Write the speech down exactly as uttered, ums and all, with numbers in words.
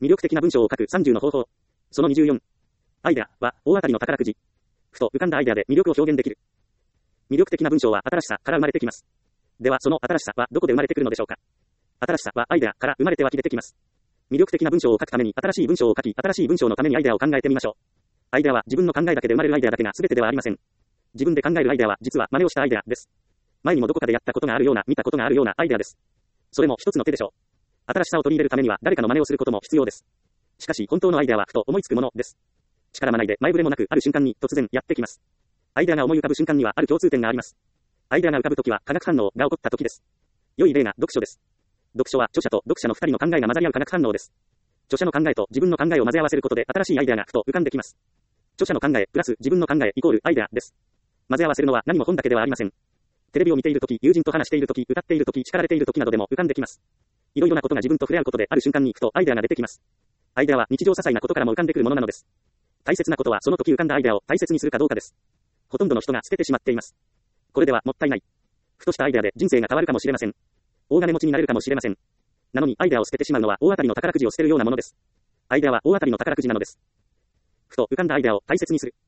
魅力的な文章を書くさんじゅうの方法。そのにじゅうよん。アイデアは大当たりの宝くじ。ふと浮かんだアイデアで魅力を表現できる。魅力的な文章は新しさから生まれてきます。ではその新しさはどこで生まれてくるのでしょうか。新しさはアイデアから生まれて湧き出てきます。魅力的な文章を書くために新しい文章を書き、新しい文章のためにアイデアを考えてみましょう。アイデアは自分の考えだけで生まれるアイデアだけが全てではありません。自分で考えるアイデアは実は真似をしたアイデアです。前にもどこかでやったことがあるような、見たことがあるようなアイデアです。それも一つの手でしょう。新しさを取り入れるためには誰かの真似をすることも必要です。しかし本当のアイデアはふと思いつくものです。力まないで前触れもなくある瞬間に突然やってきます。アイデアが思い浮かぶ瞬間にはある共通点があります。アイデアが浮かぶときは化学反応が起こったときです。良い例が読書です。読書は著者と読者の二人の考えが混ざり合う化学反応です。著者の考えと自分の考えを混ぜ合わせることで新しいアイデアがふと浮かんできます。著者の考えプラス自分の考えイコールアイデアです。混ぜ合わせるのは何も本だけではありません。テレビを見ているとき、友人と話しているとき、歌っているとき、叱られているときなどでも浮かんできます。いろいろなことが自分と触れ合うことである瞬間にふとアイデアが出てきます。アイデアは日常些細なことからも浮かんでくるものなのです。大切なことはその時浮かんだアイデアを大切にするかどうかです。ほとんどの人が捨ててしまっています。これではもったいない。ふとしたアイデアで人生が変わるかもしれません。大金持ちになれるかもしれません。なのにアイデアを捨ててしまうのは大当たりの宝くじを捨てるようなものです。アイデアは大当たりの宝くじなのです。ふと浮かんだアイデアを大切にする。